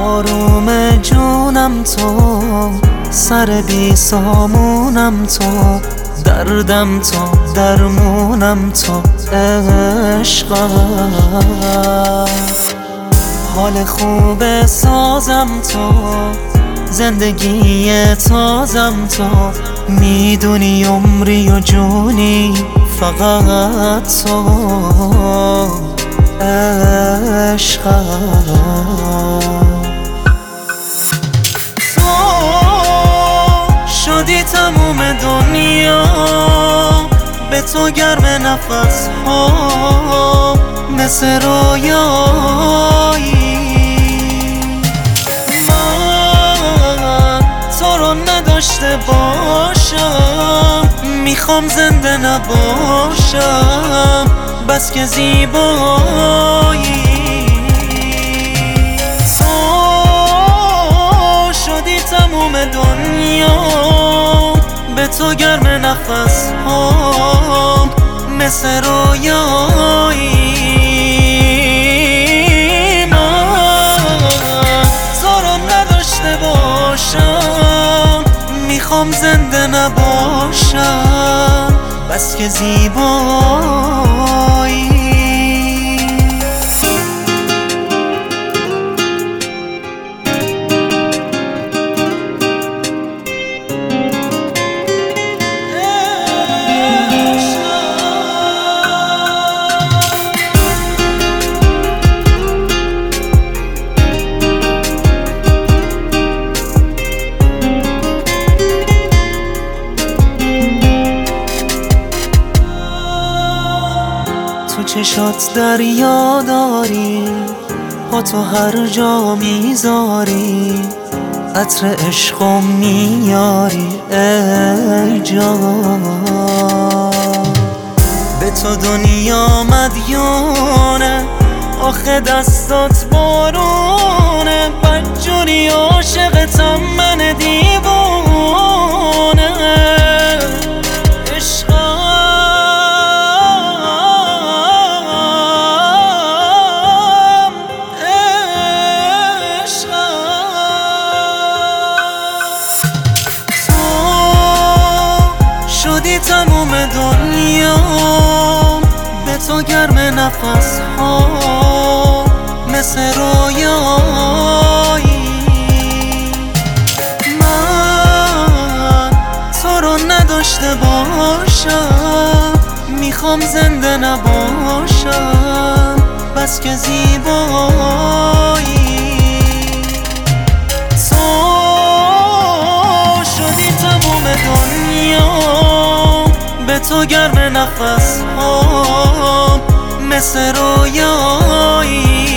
آروم جونم تو، سر بی سامونم تو، دردم تو، درمونم تو، عشقم. حال خوب سازم تو، زندگی تازم تو، میدونی عمری و جونی فقط تو، عشقم. تو شدی تموم دنیا، به تو گرم نفس ها مثل رویایی. من تو رو نداشته باشم، میخوام زنده نباشم، بس که زیبایی. تو شدی تموم دنیا، به تو گرم نفس ها مثل رویایی. من تو رو نداشته باشم، میخوام زنده نباشم، بس که زیبایی. تو چشات دریا داری، پا تو هر جا میذاری، عطر عشقو میاری ای جان. به تو دنیا مدیونه، آخه دستات بارونه، بدجوری عاشقتم من دیوونه. شدی تموم دنیا، به تو گرم نفس ها مثل رویایی. من تو رو نداشته باشم، میخوام زنده نباشم، بس که زیبایی. تو شدی تموم دنیا، به تو گرم نفس ها مثل رویایی.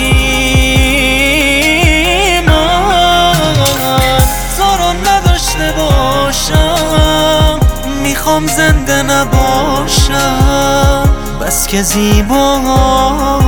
من تو رو نداشته باشم، میخوام زنده نباشم، بس که زیبایی.